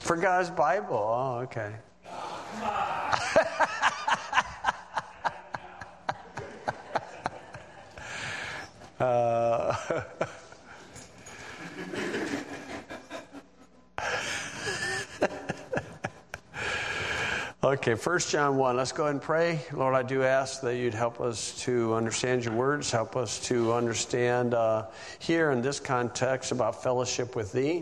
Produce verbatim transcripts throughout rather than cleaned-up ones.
For God's Bible. Oh, okay. uh, Okay, First John one. Let's go ahead and pray. Lord, I do ask that you'd help us to understand your words, help us to understand uh, here in this context about fellowship with thee.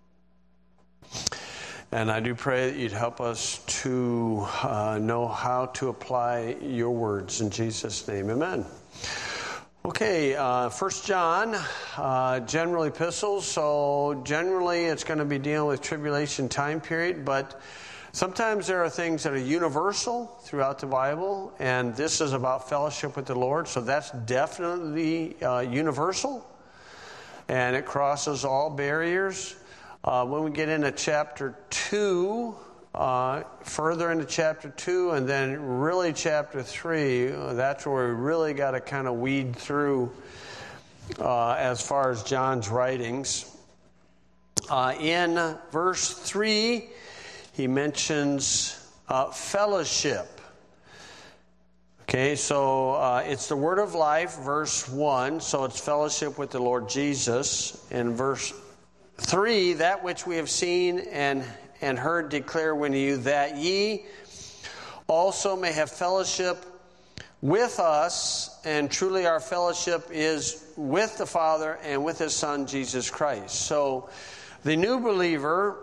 And I do pray that you'd help us to uh, know how to apply your words in Jesus' name. Amen. Okay, uh, First John, uh, general epistles. So generally it's going to be dealing with tribulation time period, but sometimes there are things that are universal throughout the Bible, and this is about fellowship with the Lord, so that's definitely uh, universal, and it crosses all barriers. Uh, when we get into chapter two, uh, further into chapter two, and then really chapter three, that's where we really got to kind of weed through uh, as far as John's writings. Uh, in verse three, he mentions uh, fellowship. Okay, so uh, it's the word of life, verse one, so it's fellowship with the Lord Jesus. In verse three, that which we have seen and, and heard declare unto you, that ye also may have fellowship with us, and truly our fellowship is with the Father and with His Son, Jesus Christ. So the new believer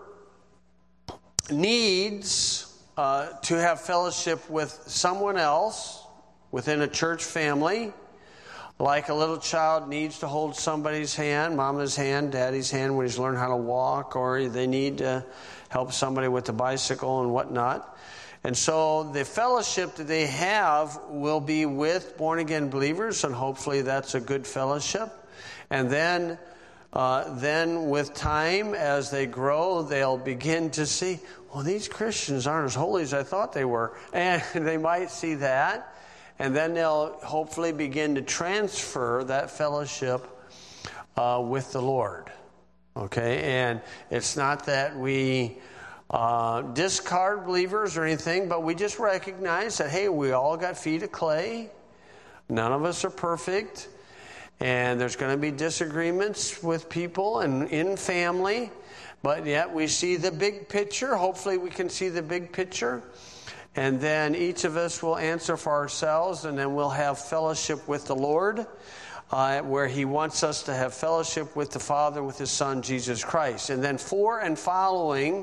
needs uh, to have fellowship with someone else within a church family, like a little child needs to hold somebody's hand, mama's hand, daddy's hand when he's learned how to walk, or they need to help somebody with the bicycle and whatnot. And so the fellowship that they have will be with born-again believers, and hopefully that's a good fellowship. And then uh, then with time, as they grow, they'll begin to see, well, these Christians aren't as holy as I thought they were. And they might see that. And then they'll hopefully begin to transfer that fellowship uh, with the Lord. Okay? And it's not that we uh, discard believers or anything, but we just recognize that, hey, we all got feet of clay. None of us are perfect. And there's going to be disagreements with people and in family. But yet we see the big picture. Hopefully we can see the big picture. And then each of us will answer for ourselves, and then we'll have fellowship with the Lord, uh, where He wants us to have fellowship with the Father, with His Son, Jesus Christ. And then four and following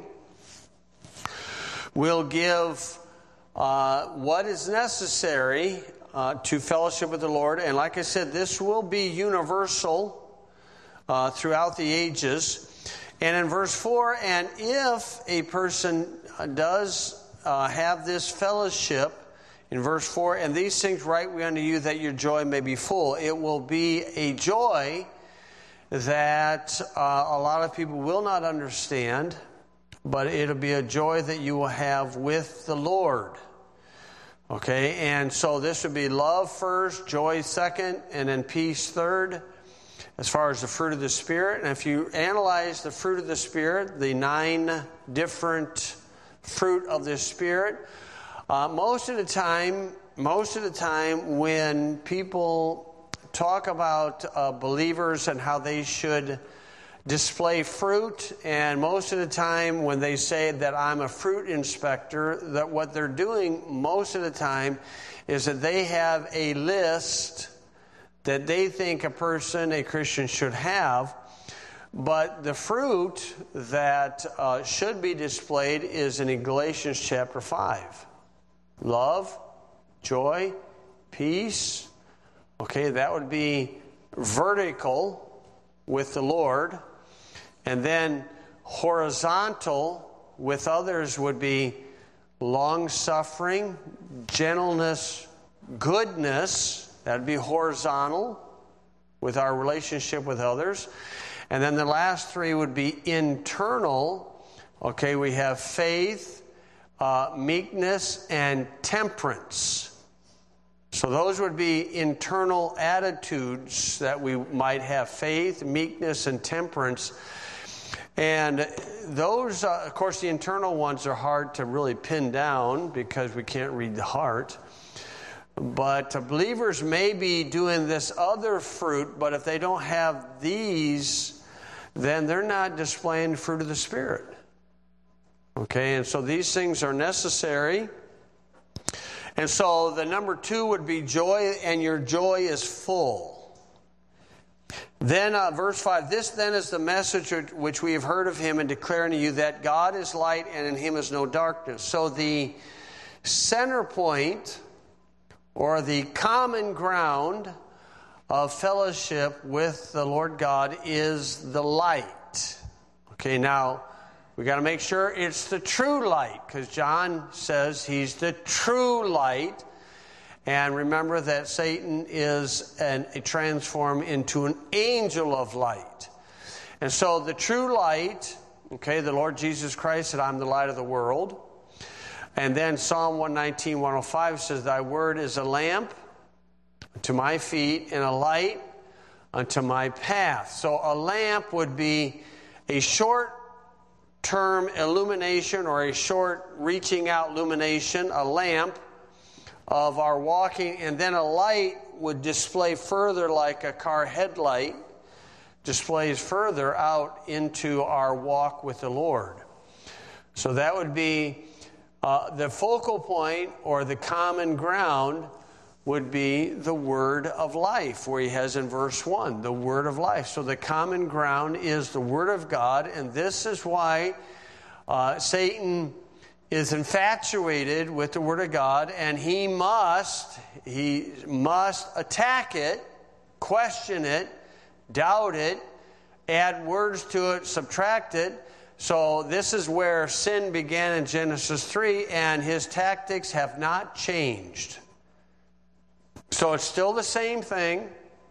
will give uh, what is necessary uh, to fellowship with the Lord. And like I said, this will be universal uh, throughout the ages. And in verse four, and if a person does Uh, have this fellowship, in verse four, and these things write we unto you that your joy may be full. It will be a joy that uh, a lot of people will not understand, but it'll be a joy that you will have with the Lord. Okay, and so this would be love first, joy second, and then peace third, as far as the fruit of the Spirit. And if you analyze the fruit of the Spirit, the nine different fruit of the Spirit, uh, most of the time, most of the time when people talk about uh, believers and how they should display fruit, and most of the time when they say that I'm a fruit inspector, that what they're doing most of the time is that they have a list that they think a person, a Christian, should have. But the fruit that uh, should be displayed is in Galatians chapter five. Love, joy, peace. Okay, that would be vertical with the Lord. And then horizontal with others would be long-suffering, gentleness, goodness. That would be horizontal with our relationship with others. And then the last three would be internal. Okay, we have faith, uh, meekness, and temperance. So those would be internal attitudes that we might have: faith, meekness, and temperance. And those, uh, of course, the internal ones are hard to really pin down because we can't read the heart. But uh, believers may be doing this other fruit, but if they don't have these, then they're not displaying the fruit of the Spirit. Okay, and so these things are necessary. And so the number two would be joy, and your joy is full. Then uh, verse five, this then is the message which we have heard of him and declare unto you, that God is light and in him is no darkness. So the center point, or the common ground of fellowship with the Lord God, is the light. Okay, now we got to make sure it's the true light, because John says he's the true light. And remember that Satan is an, a transformed into an angel of light. And so the true light, okay, the Lord Jesus Christ said, I'm the light of the world. And then Psalm one nineteen, one oh five says, thy word is a lamp to my feet and a light unto my path. So a lamp would be a short-term illumination, or a short reaching out illumination, a lamp of our walking, and then a light would display further, like a car headlight displays further out into our walk with the Lord. So that would be uh, the focal point, or the common ground would be the word of life, where he has in verse one, the word of life. So the common ground is the word of God, and this is why uh, Satan is infatuated with the word of God, and he must, he must attack it, question it, doubt it, add words to it, subtract it. So this is where sin began in Genesis three, and his tactics have not changed. So it's still the same thing.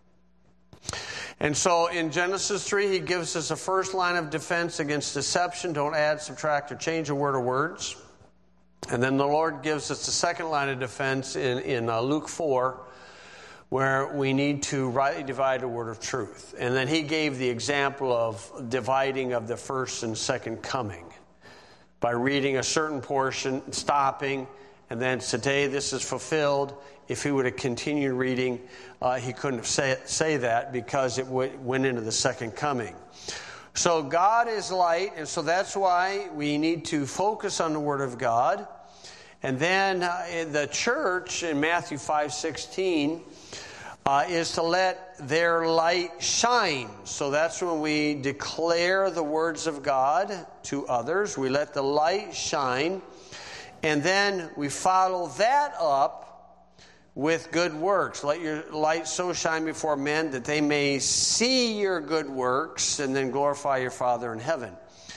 And so in Genesis three, he gives us a first line of defense against deception. Don't add, subtract, or change a word or words. And then the Lord gives us the second line of defense in, in uh, Luke four, where we need to rightly divide the word of truth. And then he gave the example of dividing of the first and second coming by reading a certain portion, stopping, and then today this is fulfilled. If he would have continued reading, uh, he couldn't have say, say that, because it w- went into the second coming. So God is light, and so that's why we need to focus on the Word of God. And then uh, the church in Matthew five sixteen uh, is to let their light shine. So that's when we declare the words of God to others. We let the light shine, and then we follow that up with good works. Let your light so shine before men that they may see your good works and then glorify your Father in heaven.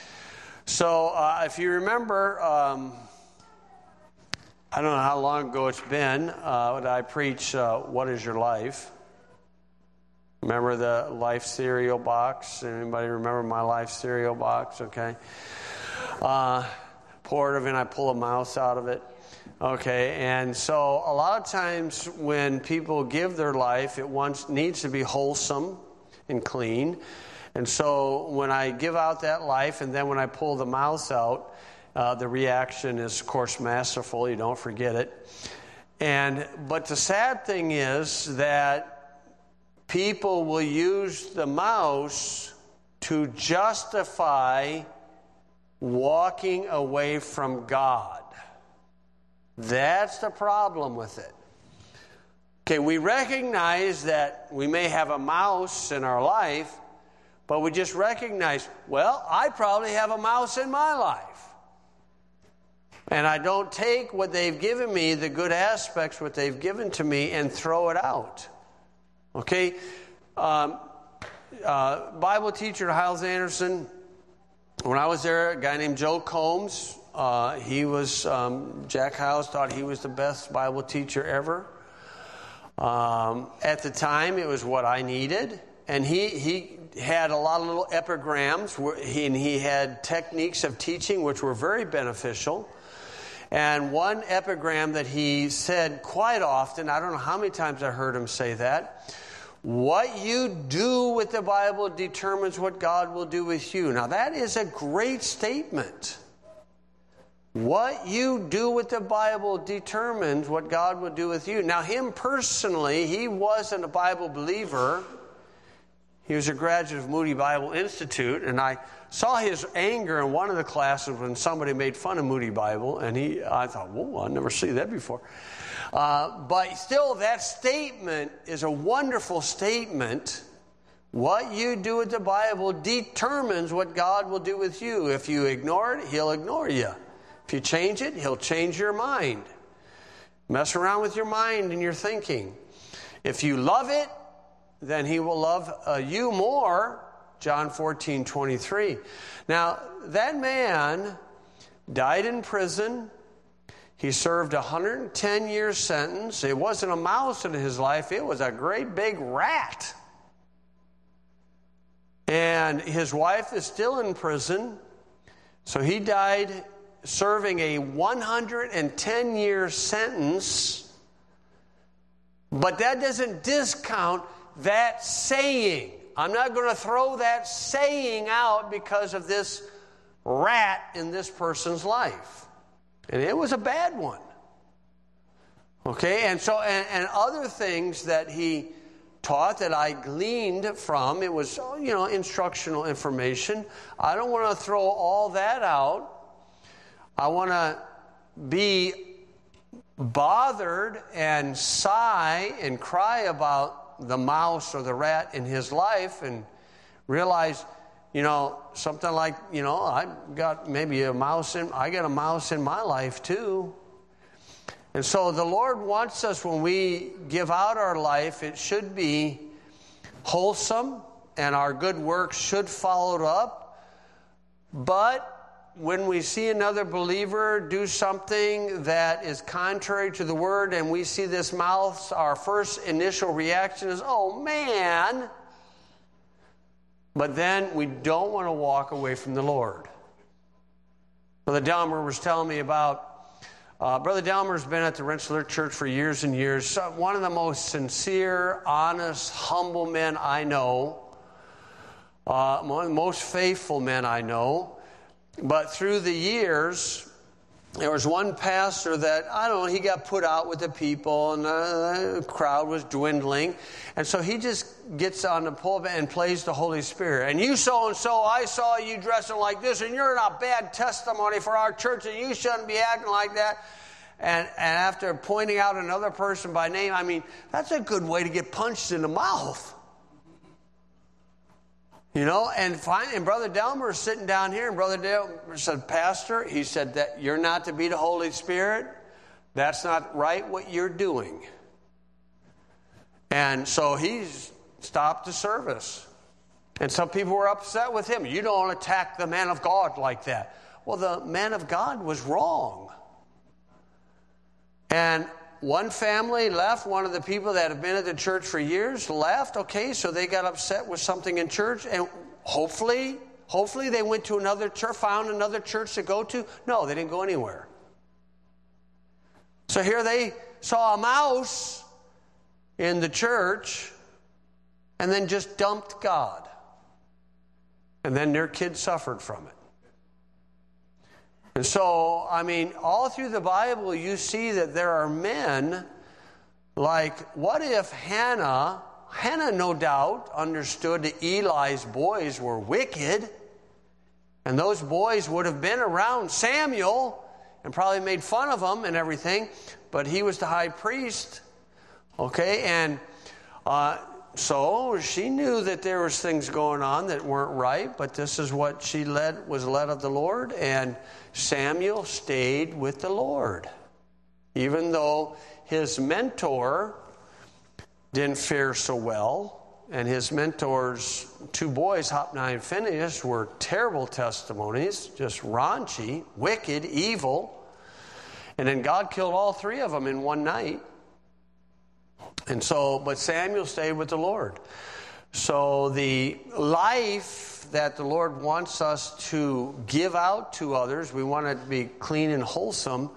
So uh, if you remember, um, I don't know how long ago it's been, uh, when I preach uh, What is Your Life? Remember the Life cereal box? Anybody remember my Life cereal box? Okay. Uh, pour it in, I pull a mouse out of it. Okay, and so a lot of times when people give their life, it wants, needs to be wholesome and clean. And so when I give out that life, and then when I pull the mouse out, uh, the reaction is, of course, masterful. You don't forget it. And but the sad thing is that people will use the mouse to justify walking away from God. That's the problem with it. Okay, we recognize that we may have a mouse in our life, but we just recognize, well, I probably have a mouse in my life. And I don't take what they've given me, the good aspects, what they've given to me, and throw it out. Okay? Um, uh, Bible teacher at Hyles Anderson, when I was there, a guy named Joe Combs, Uh, he was, um, Jack Hyles thought he was the best Bible teacher ever. Um, at the time, it was what I needed. And he, he had a lot of little epigrams, where he, and he had techniques of teaching which were very beneficial. And one epigram that he said quite often, I don't know how many times I heard him say that, What you do with the Bible determines what God will do with you. Now, that is a great statement. What you do with the Bible determines what God will do with you. Now, him personally, he wasn't a Bible believer. He was a graduate of Moody Bible Institute, and I saw his anger in one of the classes when somebody made fun of Moody Bible, and he, I thought, whoa, I've never seen that before. Uh, but still, that statement is a wonderful statement. What you do with the Bible determines what God will do with you. If you ignore it, he'll ignore you. If you change it, he'll change your mind. Mess around with your mind and your thinking. If you love it, then he will love uh, you more. John fourteen twenty-three. Now, that man died in prison. He served a one hundred ten year sentence. It wasn't a mouse in his life. It was a great big rat. And his wife is still in prison. So he died serving a one hundred ten year sentence. But that doesn't discount that saying. I'm not going to throw that saying out because of this rat in this person's life. And it was a bad one. Okay, and so, and, and other things that he taught that I gleaned from, it was, you know, instructional information. I don't want to throw all that out. I want to be bothered and sigh and cry about the mouse or the rat in his life and realize, you know, something like, you know, I've got maybe a mouse in, I got a mouse in my life too. And so the Lord wants us, when we give out our life, it should be wholesome and our good works should follow it up. But when we see another believer do something that is contrary to the word and we see this mouth, our first initial reaction is, oh man. But then we don't want to walk away from the Lord. Brother Delmer was telling me about, uh, Brother Delmer's been at the Rensselaer Church for years and years. So one of the most sincere, honest, humble men I know. Uh, one of the most faithful men I know. But through the years, there was one pastor that, I don't know, he got put out with the people and the crowd was dwindling. And so he just gets on the pulpit and plays the Holy Spirit. And you so-and-so, I saw you dressing like this, and you're not bad testimony for our church, and you shouldn't be acting like that. And, and after pointing out another person by name, I mean, that's a good way to get punched in the mouth. You know, and finally, and Brother Delmer is sitting down here, and Brother Delmer said, Pastor, he said that you're not to be the Holy Spirit. That's not right what you're doing. And so he stopped the service. And some people were upset with him. You don't attack the man of God like that. Well, the man of God was wrong. And one family left, one of the people that have been at the church for years left. Okay, so they got upset with something in church, and hopefully, hopefully they went to another church, found another church to go to. No, they didn't go anywhere. So here they saw a mouse in the church and then just dumped God. And then their kids suffered from it. And so, I mean, all through the Bible, you see that there are men like, what if Hannah, Hannah no doubt understood that Eli's boys were wicked, and those boys would have been around Samuel and probably made fun of him and everything, but he was the high priest, okay, and uh, so she knew that there was things going on that weren't right, but this is what she led, was led of the Lord, and Samuel stayed with the Lord. Even though his mentor didn't fare so well, and his mentor's two boys, Hophni and Phinehas, were terrible testimonies, just raunchy, wicked, evil. And then God killed all three of them in one night. And so, but Samuel stayed with the Lord. So the life that the Lord wants us to give out to others, we want it to be clean and wholesome,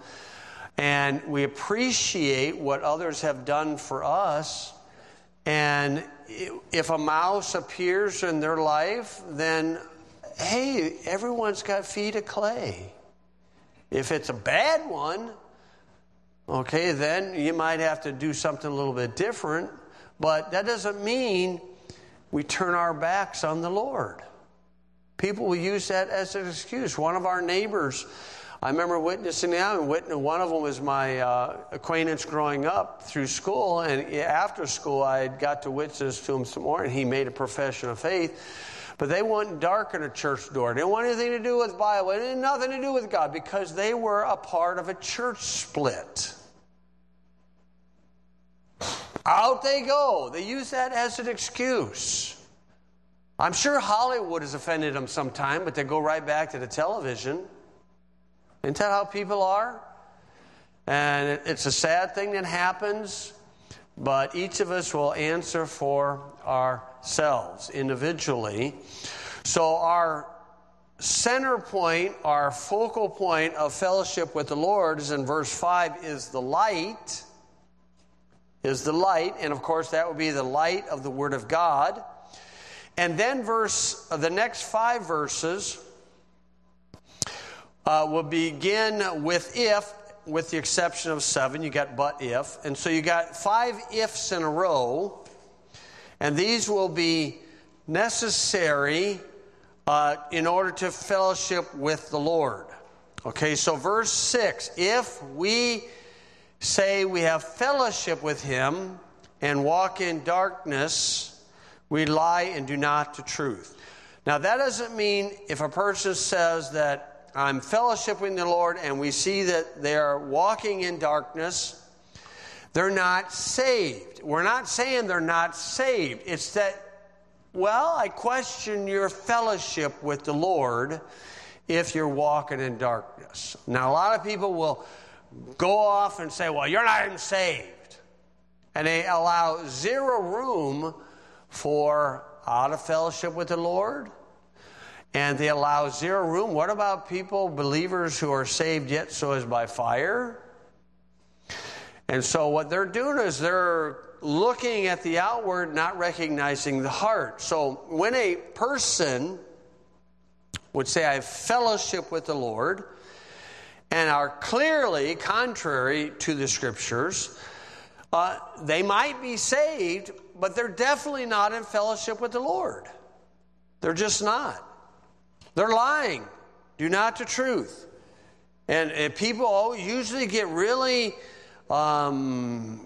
and we appreciate what others have done for us, and if a mouse appears in their life, then, hey, everyone's got feet of clay. If it's a bad one, okay, then you might have to do something a little bit different. But that doesn't mean we turn our backs on the Lord. People will use that as an excuse. One of our neighbors, I remember witnessing them. One of them was my uh, acquaintance growing up through school. And after school, I got to witness to him some more. And he made a profession of faith. But they wouldn't darken a church door. They didn't want anything to do with Bible. It had nothing to do with God because they were a part of a church split. Out they go. They use that as an excuse. I'm sure Hollywood has offended them sometime, but they go right back to the television. Isn't that how people are? And it's a sad thing that happens, but each of us will answer for ourselves individually. So our center point, our focal point of fellowship with the Lord is in verse five, is the light. Is the light, and of course that would be the light of the Word of God. And then verse, uh, the next five verses uh, will begin with if, with the exception of seven. You got but if, and so you got five ifs in a row, and these will be necessary uh, in order to fellowship with the Lord. Okay, so verse six: if we say we have fellowship with Him and walk in darkness, we lie and do not the truth. Now that doesn't mean if a person says that I'm fellowshipping the Lord and we see that they are walking in darkness, they're not saved. We're not saying they're not saved. It's that, well, I question your fellowship with the Lord if you're walking in darkness. Now a lot of people will go off and say, well, you're not even saved. And they allow zero room for out of fellowship with the Lord. And they allow zero room. What about people, believers who are saved yet so as by fire? And so what they're doing is they're looking at the outward, not recognizing the heart. So when a person would say, I have fellowship with the Lord, and are clearly contrary to the Scriptures, uh, they might be saved, but they're definitely not in fellowship with the Lord. They're just not. They're lying. Do not the truth. And, and people usually get really um,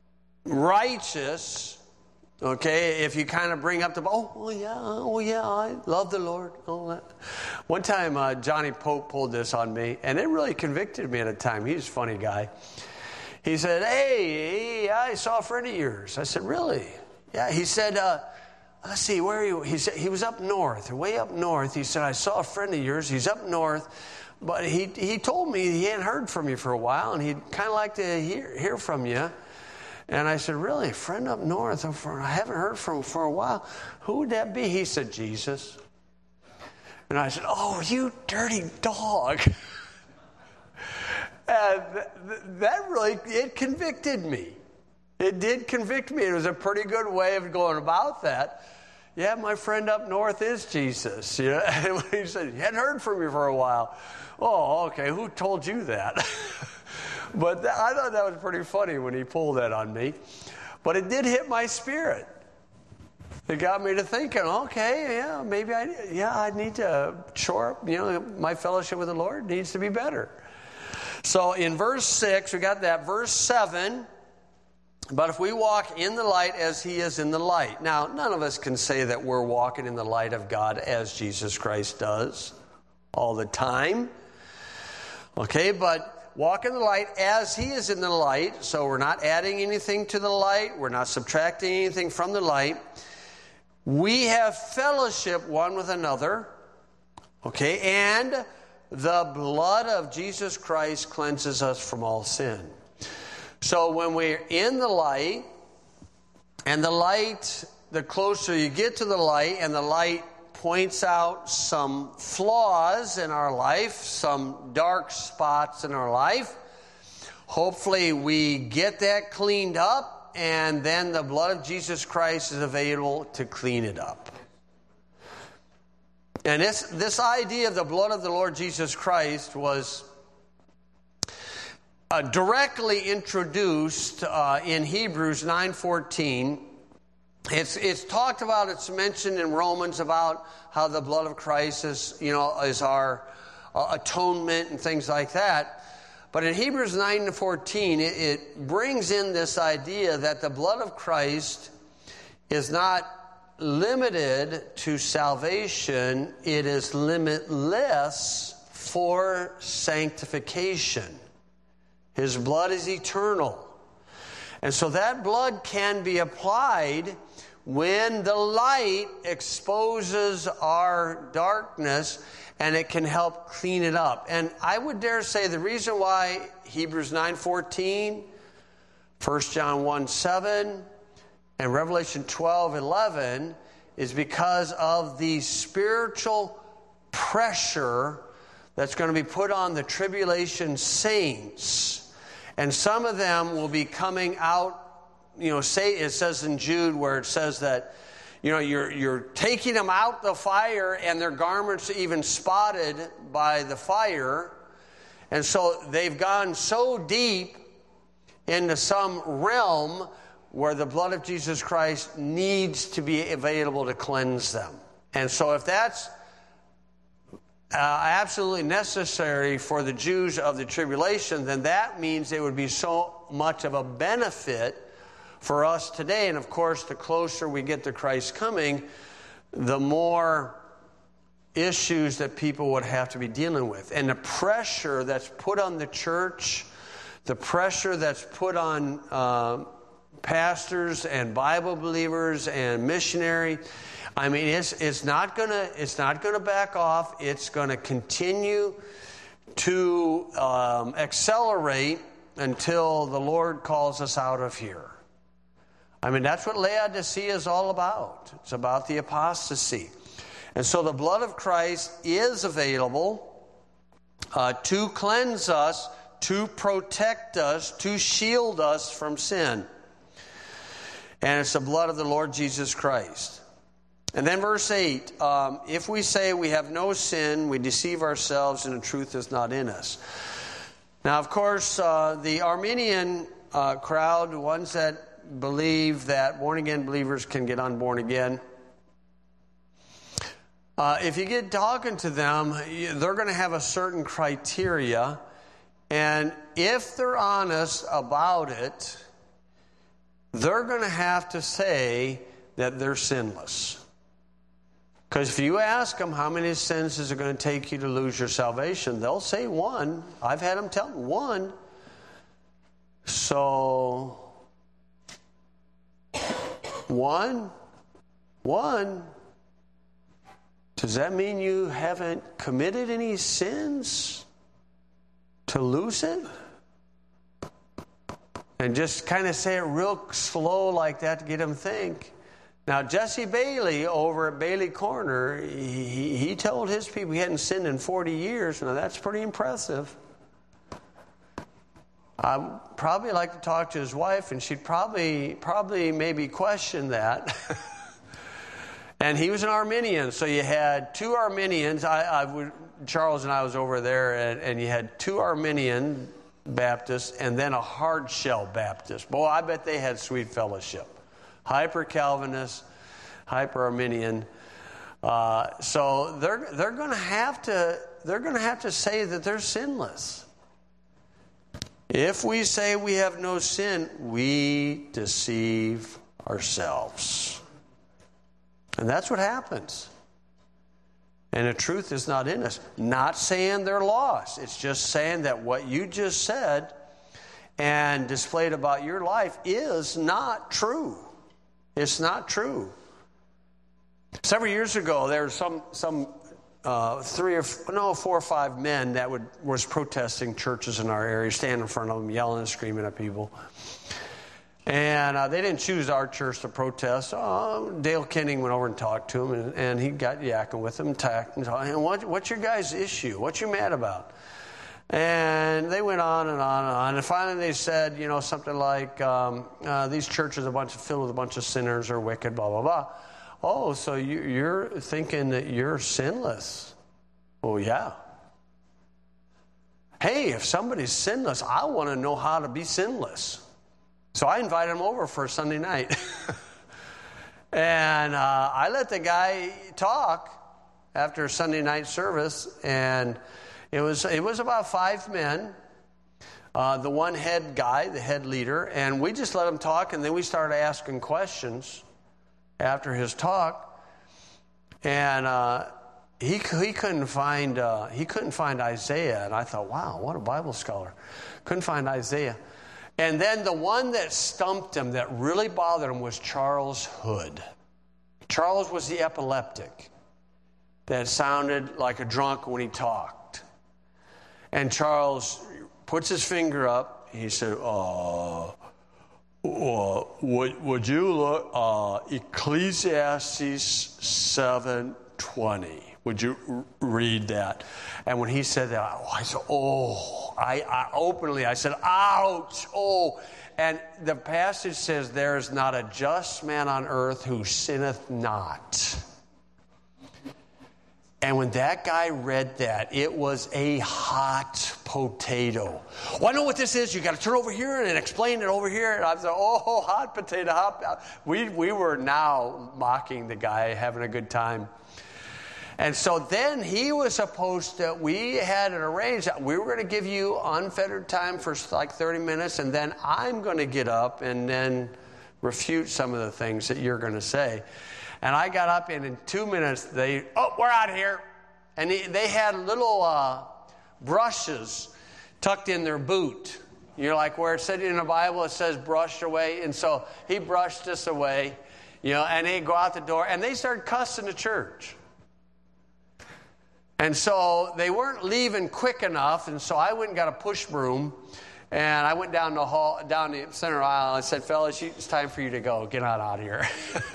righteous, okay, if you kind of bring up the, oh, oh yeah, oh yeah, I love the Lord. Oh, that. One time, uh, Johnny Pope pulled this on me, and it really convicted me at a time. He was a funny guy. He said, hey, hey, I saw a friend of yours. I said, really? Yeah. He said, uh, let's see, where are you? He said, he was up north, way up north. He said, I saw a friend of yours. He's up north, but he he told me he hadn't heard from you for a while, and he'd kind of like to hear hear from you. And I said, really, a friend up north? I haven't heard from him for a while. Who would that be? He said, Jesus. And I said, oh, you dirty dog. And that really, it convicted me. It did convict me. It was a pretty good way of going about that. Yeah, my friend up north is Jesus. You know? And he said, he hadn't heard from you for a while. Oh, okay, who told you that? But th- I thought that was pretty funny when he pulled that on me. But it did hit my spirit. It got me to thinking, okay, yeah, maybe I, yeah, I need to shore up, you know, my fellowship with the Lord needs to be better. So in verse six, we got that. Verse seven, but if we walk in the light as He is in the light. Now, none of us can say that we're walking in the light of God as Jesus Christ does all the time. Okay, but walk in the light as He is in the light. So we're not adding anything to the light. We're not subtracting anything from the light. We have fellowship one with another. Okay, and the blood of Jesus Christ cleanses us from all sin. So when we're in the light, and the light, the closer you get to the light, and the light points out some flaws in our life, some dark spots in our life. Hopefully we get that cleaned up and then the blood of Jesus Christ is available to clean it up. And this, this idea of the blood of the Lord Jesus Christ was uh, directly introduced uh, in Hebrews nine fourteen. It's, it's talked about, it's mentioned in Romans about how the blood of Christ is, you know, is our uh, atonement and things like that. But in Hebrews nine fourteen, it, it brings in this idea that the blood of Christ is not limited to salvation, it is limitless for sanctification. His blood is eternal. And so that blood can be applied when the light exposes our darkness, and it can help clean it up. And I would dare say the reason why Hebrews nine fourteen, First John one seven, and Revelation twelve eleven is because of the spiritual pressure that's going to be put on the tribulation saints. And some of them will be coming out. You know, say it says in Jude where it says that, you know, you're you're taking them out the fire and their garments are even spotted by the fire. And so they've gone so deep into some realm where the blood of Jesus Christ needs to be available to cleanse them. And so if that's uh, absolutely necessary for the Jews of the tribulation, then that means it would be so much of a benefit for us today. And of course, the closer we get to Christ's coming, the more issues that people would have to be dealing with. And the pressure that's put on the church, the pressure that's put on uh, pastors and Bible believers and missionary, I mean, it's it's not gonna it's not gonna back off. It's gonna continue to um, accelerate until the Lord calls us out of here. I mean, that's what Laodicea is all about. It's about the apostasy. And so the blood of Christ is available uh, to cleanse us, to protect us, to shield us from sin. And it's the blood of the Lord Jesus Christ. And then verse eight, um, if we say we have no sin, we deceive ourselves and the truth is not in us. Now, of course, uh, the Arminian uh, crowd, the ones that believe that born-again believers can get unborn again, uh, if you get talking to them, they're going to have a certain criteria. And if they're honest about it, they're going to have to say that they're sinless. Because if you ask them how many sins is it going to take you to lose your salvation, they'll say one. I've had them tell me one. So, one, one. Does that mean you haven't committed any sins to lose it? And just kind of say it real slow like that to get them to think. Now, Jesse Bailey over at Bailey Corner, he, he told his people he hadn't sinned in forty years. Now, that's pretty impressive. I'd probably like to talk to his wife, and she'd probably, probably maybe question that. And he was an Arminian, so you had two Arminians. I, I would, Charles and I was over there, and, and you had two Arminian Baptists and then a hard shell Baptist. Boy, I bet they had sweet fellowship. Hyper Calvinist, hyper Arminian. Uh, so they're they're going to have to they're going to have to say that they're sinless. If we say we have no sin, we deceive ourselves. And that's what happens. And the truth is not in us. Not saying they're lost. It's just saying that what you just said and displayed about your life is not true. It's not true. Several years ago, there were some some uh, three or no four or five men that would was protesting churches in our area, standing in front of them, yelling and screaming at people. And uh, they didn't choose our church to protest. Uh, Dale Kenning went over and talked to him, and, and he got yakking with them, and, talk, and, talk, and what, what's your guys' issue? What you mad about? And they went on and on and on. And finally they said, you know, something like, um, uh, these churches are a bunch of, filled with a bunch of sinners or wicked, blah, blah, blah. Oh, so you, you're thinking that you're sinless. Oh, yeah. Hey, if somebody's sinless, I want to know how to be sinless. So I invited him over for a Sunday night. and uh, I let the guy talk after Sunday night service, and it was it was about five men, uh, the one head guy, the head leader, and we just let him talk, and then we started asking questions after his talk, and uh, he he couldn't find uh, he couldn't find Isaiah, and I thought, wow, what a Bible scholar, couldn't find Isaiah, and then the one that stumped him, that really bothered him, was Charles Hood. Charles was the epileptic that sounded like a drunk when he talked. And Charles puts his finger up. He said, uh, uh, would, would you look, uh, Ecclesiastes seven twenty. Would you r- read that? And when he said that, I said, oh, I, I openly, I said, ouch, oh. And the passage says, there is not a just man on earth who sinneth not. And when that guy read that, it was a hot potato. Well, I know what this is. You got to turn over here and explain it over here. And I said, oh, hot potato, hot. We we were now mocking the guy, having a good time. And so then he was supposed to, we had it arranged that we were going to give you unfettered time for like thirty minutes, and then I'm going to get up and then refute some of the things that you're going to say. And I got up, and in two minutes, they, oh, we're out of here. And they, they had little uh, brushes tucked in their boot. You know, like where it said in the Bible, it says brushed away. And so he brushed us away, you know, and they go out the door, and they started cussing the church. And so they weren't leaving quick enough, and so I went and got a push broom, and I went down the hall, down the center aisle, and I said, fellas, it's time for you to go. Get on out of here.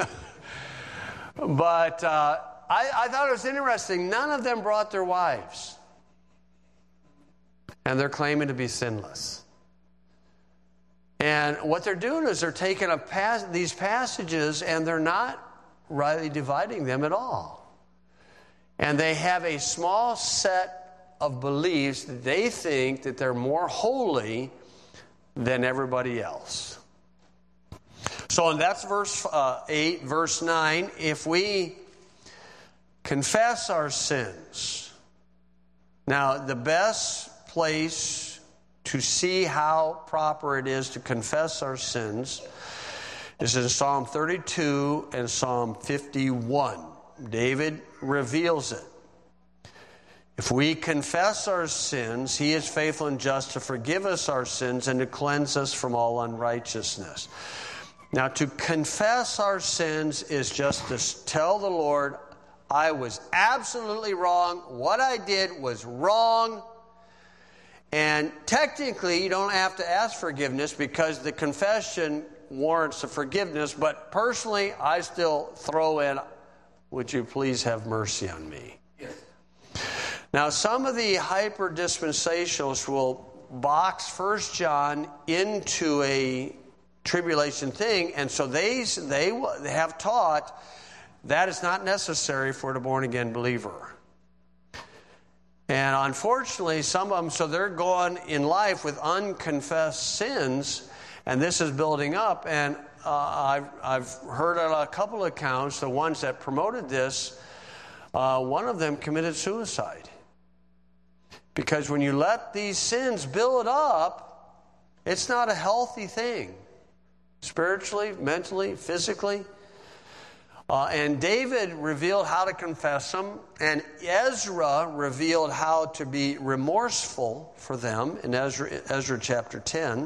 But uh, I, I thought it was interesting. None of them brought their wives. And they're claiming to be sinless. And what they're doing is they're taking a pas- these passages and they're not rightly dividing them at all. And they have a small set of beliefs that they think that they're more holy than everybody else. So that's verse uh, eight, verse nine. If we confess our sins. Now, the best place to see how proper it is to confess our sins is in Psalm thirty-two and Psalm fifty-one. David reveals it. If we confess our sins, he is faithful and just to forgive us our sins and to cleanse us from all unrighteousness. Now, to confess our sins is just to tell the Lord, I was absolutely wrong. What I did was wrong. And technically, you don't have to ask forgiveness because the confession warrants the forgiveness. But personally, I still throw in, would you please have mercy on me? Yes. Now, some of the hyper-dispensationalists will box First John into a tribulation thing, and so they they have taught that is not necessary for the born-again believer. And unfortunately, some of them, so they're going in life with unconfessed sins, and this is building up. And uh, I've, I've heard a couple of accounts, the ones that promoted this, uh, one of them committed suicide. Because when you let these sins build up, it's not a healthy thing. Spiritually, mentally, physically. Uh, and David revealed how to confess them, and Ezra revealed how to be remorseful for them in Ezra, Ezra chapter ten.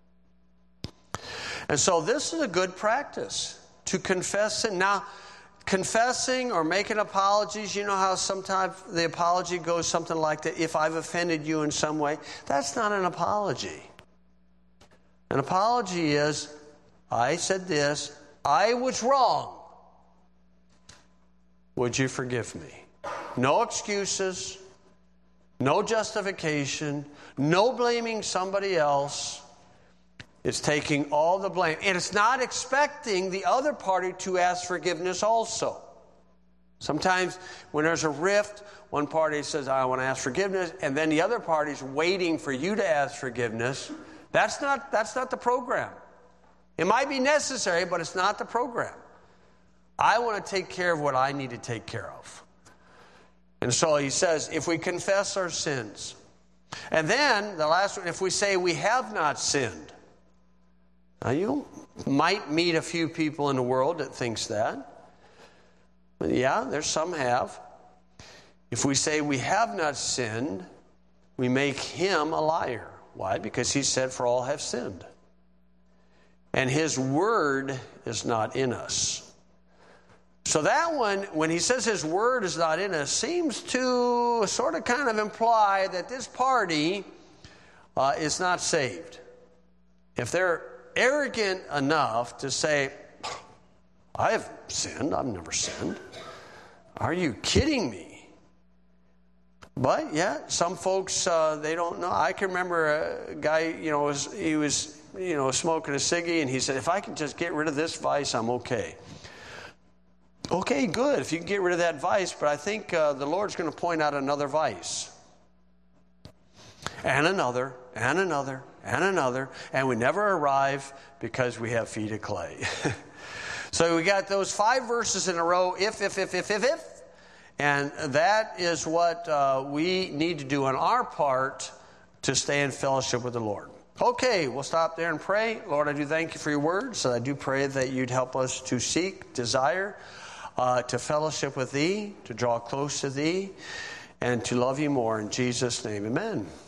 And so this is a good practice, to confess sin. Now, confessing or making apologies, you know how sometimes the apology goes something like that, if I've offended you in some way. That's not an apology. An apology is, I said this, I was wrong. Would you forgive me? No excuses, no justification, no blaming somebody else. It's taking all the blame. And it's not expecting the other party to ask forgiveness also. Sometimes when there's a rift, one party says, I want to ask forgiveness, and then the other party's waiting for you to ask forgiveness. That's not, that's not the program. It might be necessary, but it's not the program. I want to take care of what I need to take care of. And so he says, if we confess our sins. And then, the last one, if we say we have not sinned. Now, you might meet a few people in the world that thinks that. But yeah, there's some have. If we say we have not sinned, we make him a liar. Why? Because he said, for all have sinned. And his word is not in us. So that one, when he says his word is not in us, seems to sort of kind of imply that this party uh, is not saved. If they're arrogant enough to say, I have sinned, I've never sinned. Are you kidding me? But yeah, some folks, uh, they don't know. I can remember a guy, you know, was, he was, you know, smoking a ciggy, and he said, if I can just get rid of this vice, I'm okay. Okay, good, if you can get rid of that vice, but I think uh, the Lord's going to point out another vice. And another, and another, and another, and we never arrive because we have feet of clay. So we got those five verses in a row, if, if, if, if, if, if. And that is what uh, we need to do on our part to stay in fellowship with the Lord. Okay, we'll stop there and pray. Lord, I do thank you for your word. So I do pray that you'd help us to seek, desire, uh, to fellowship with thee, to draw close to thee, and to love you more. In Jesus' name, amen.